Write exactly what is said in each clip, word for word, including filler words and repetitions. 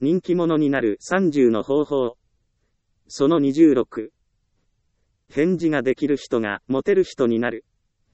人気者になるさんじゅうの方法。そのにじゅうろく。返事ができる人がモテる人になる。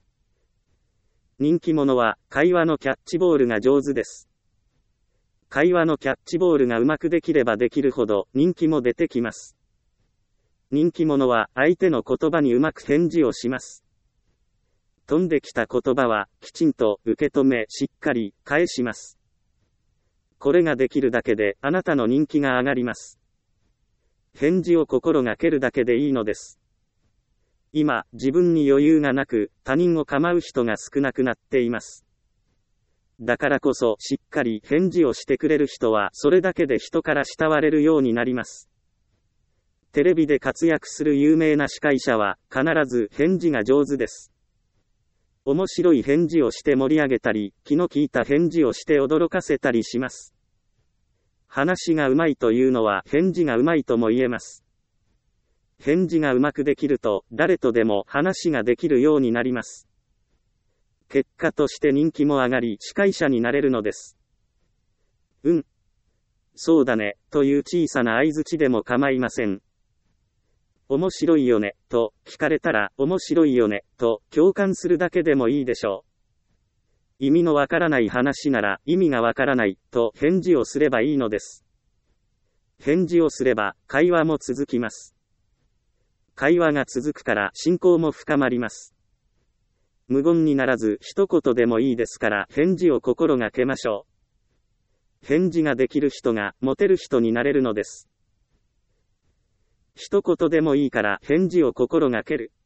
人気者は会話のキャッチボールが上手です。会話のキャッチボールがうまくできればできるほど人気も出てきます。人気者は相手の言葉にうまく返事をします。飛んできた言葉はきちんと受け止めしっかり返します。これができるだけであなたの人気が上がります。返事を心がけるだけでいいのです。今、自分に余裕がなく他人を構う人が少なくなっています。だからこそしっかり返事をしてくれる人はそれだけで人から慕われるようになります。テレビで活躍する有名な司会者は必ず返事が上手です。面白い返事をして盛り上げたり、気の利いた返事をして驚かせたりします。話がうまいというのは返事がうまいとも言えます。返事がうまくできると誰とでも話ができるようになります。結果として人気も上がり司会者になれるのです。うん。そうだね、という小さな相槌でも構いません。面白いよね、と聞かれたら面白いよね、と共感するだけでもいいでしょう。意味のわからない話なら意味がわからない、と返事をすればいいのです。返事をすれば会話も続きます。会話が続くから信仰も深まります。無言にならず一言でもいいですから返事を心がけましょう。返事ができる人がモテる人になれるのです。一言でもいいから返事を心がける。